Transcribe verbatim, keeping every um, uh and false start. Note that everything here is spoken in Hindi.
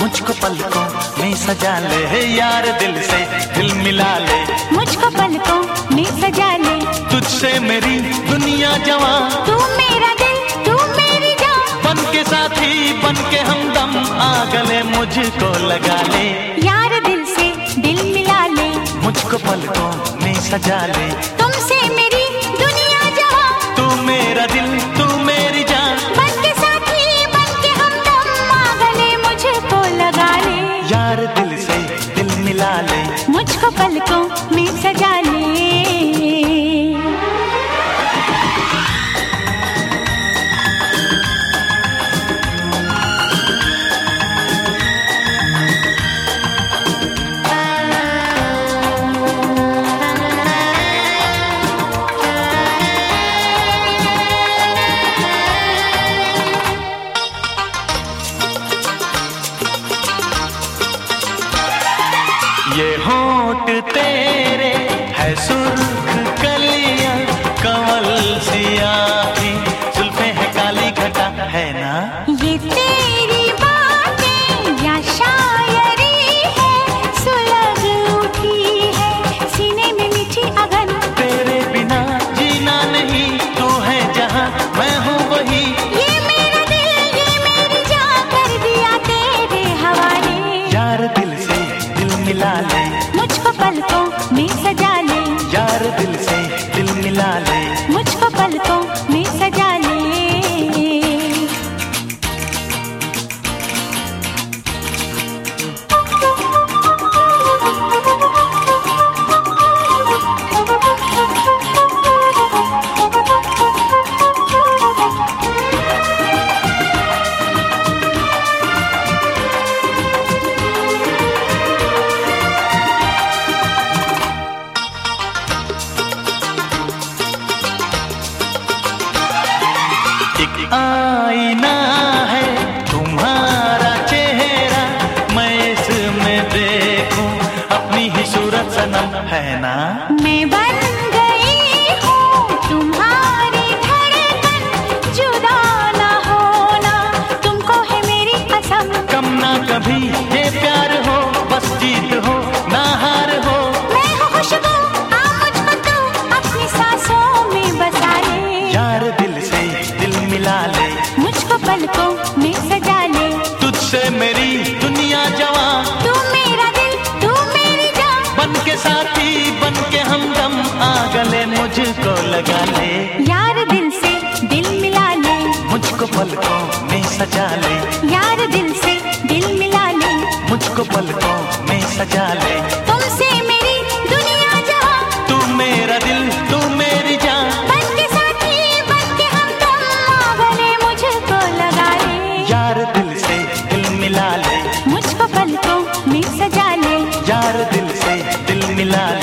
मुझको पलकों में सजा ले यार, दिल से दिल मिला ले। मुझको पलकों में सजा ले, तुझसे मेरी दुनिया जवां, तू मेरा दिल तू मेरी जान। बन के साथी बन के हमदम, आ गले मुझको लगा ले। यार दिल से दिल मिला ले, मुझको पलकों में सजा ले। तुमसे मेरी दुनिया जवां, तू मेरा दिल तू मेरी जान। बन के साथी बन के हमदम, आ गले मुझको लगा ले। यार दिल से दिल मिला ले, मुझको पलकों में सजा ले। ये होंठ तेरे है सुर्ख कलियां, कमल सियाही जुल्फे है काली घटा है ना। ये तेरी बातें या शायरी है, सुलग उठी है सीने में मीठी अगन। तेरे बिना जीना नहीं, तू है जहां मैं हूँ वही। ये मेरा दिल ये मेरी जान, कर दिया तेरे हवाले। यार दिल से दिल मिला ले, मुझको पलकों में सजा ले। यार दिल से दिल मिला ले, मुझको पलकों में सजा ले। एक आईना है तुम्हारा चेहरा, मैं इसमें देखूं अपनी ही सूरत सनम है ना। मैं बन गई हूँ तुम्हारी धड़कन, जुदा ना होना तुमको है मेरी कसम। कम ना कभी ये प्यार हो, बस जीत हो ना हार हो। मैं हूँ खुशबू, आ मुझको तू अपनी सांसों में बसा ले। यार दिल से दिल मिला ले, मुझको पलकों में सजा ले। तुझसे मेरी दुनिया जवां, तू मेरा दिल तू मेरी जान। बन के साथी बन के हमदम, आ गले मुझको लगा ले। यार दिल से दिल मिला ले, मुझको पलकों में सजा ले। यार दिल से दिल मिला ले। मुझको पलकों में सजा ले। तुमसे मेरी दुनिया जहां, तू मेरा दिल तू मेरी जान। बन के साथी बन के हमदम, आ गले मुझको लगा ले। यार दिल से दिल मिला ले, मुझको पलकों में सजा ले। यार दिल से दिल मिला ले।